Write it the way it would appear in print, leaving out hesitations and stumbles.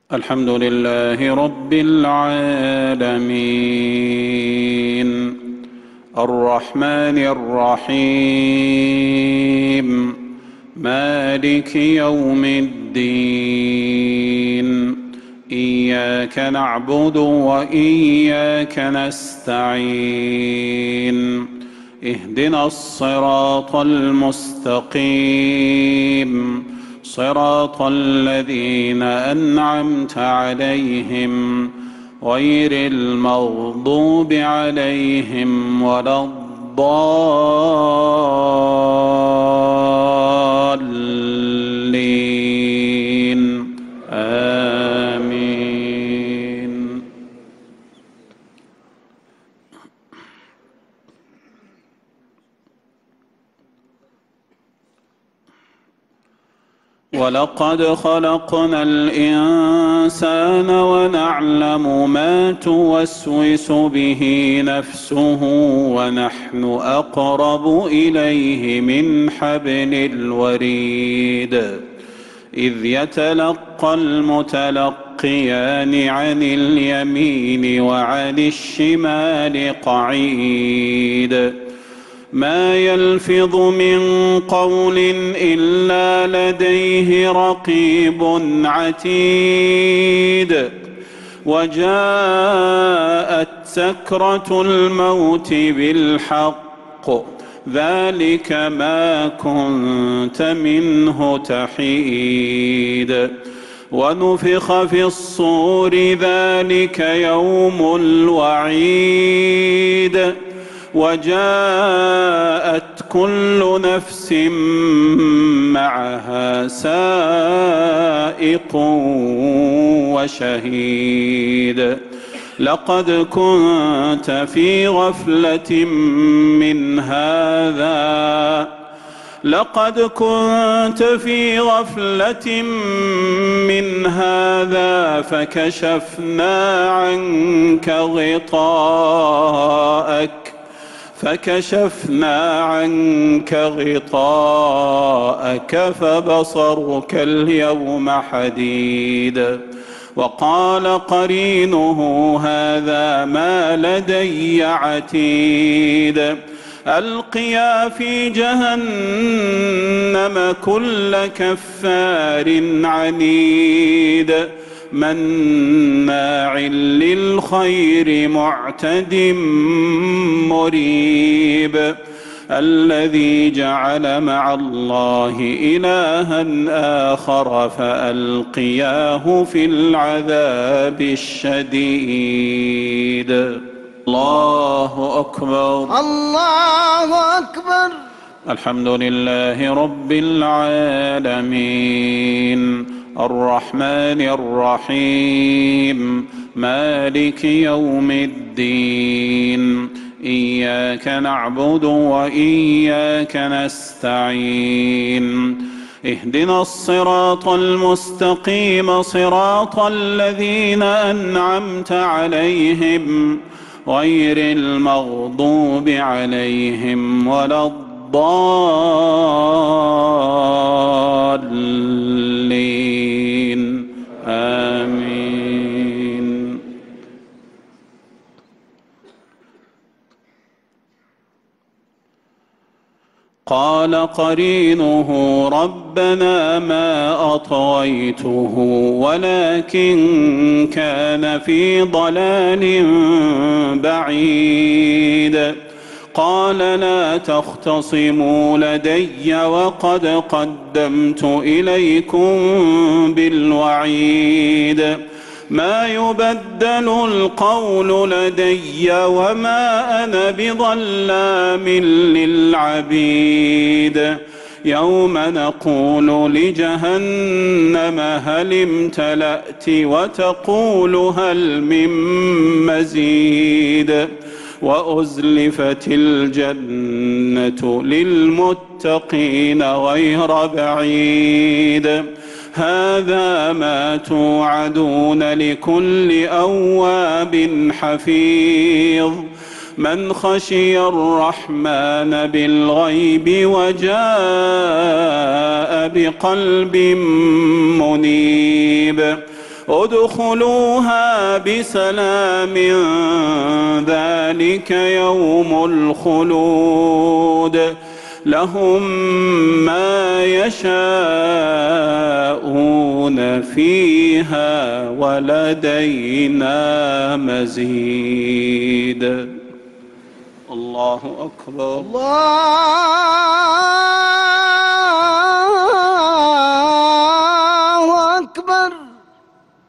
الحمد لله رب العالمين الرحمن الرحيم مالك يوم الدين إياك نعبد وإياك نستعين اهدنا الصراط المستقيم صراط الذين أنعمت عليهم غير المغضوب عليهم ولا الضالين آمين. ولقد خلقنا الإنسان ونعلم ما توسوس به نفسه ونحن أقرب إليه من حبل الوريد إذ يتلقى المتلقيان عن اليمين وعن الشمال قعيد ما يلفظ من قول إلا لديه رقيب عتيد وجاءت سكرة الموت بالحق ذلك ما كنت منه تحيد ونفخ في الصور ذلك يوم الوعيد وجاءت كل نفس معها سائق وشهيد لقد كنت في غفلة من هذا فكشفنا عنك غطاءك فبصرك اليوم حديد وقال قرينه هذا ما لدي عتيد ألقيا في جهنم كل كفار عنيد مناع للخير معتد مريب الذي جعل مع الله إلها آخر فألقياه في العذاب الشديد. الله أكبر الله أكبر. الحمد لله رب العالمين الرحمن الرحيم مالك يوم الدين إياك نعبد وإياك نستعين اهدنا الصراط المستقيم صراط الذين أنعمت عليهم غير المغضوب عليهم ولا الضالين آمين. قال قرينه ربنا ما أطغيته ولكن كان في ضلال بعيد قال لا تختصموا لدي وقد قدمت إليكم بالوعيد ما يبدل القول لدي وما أنا بظلام للعبيد يوم نقول لجهنم هل امتلأت وتقول هل من مزيد وأزلفت الجنة للمتقين غير بعيد هذا ما توعدون لكل أواب حفيظ من خشي الرحمن بالغيب وجاء بقلب منيب ادخلوها بسلام ذلك يوم الخلود لهم ما يشاءون فيها ولدينا مزيد. الله أكبر. الله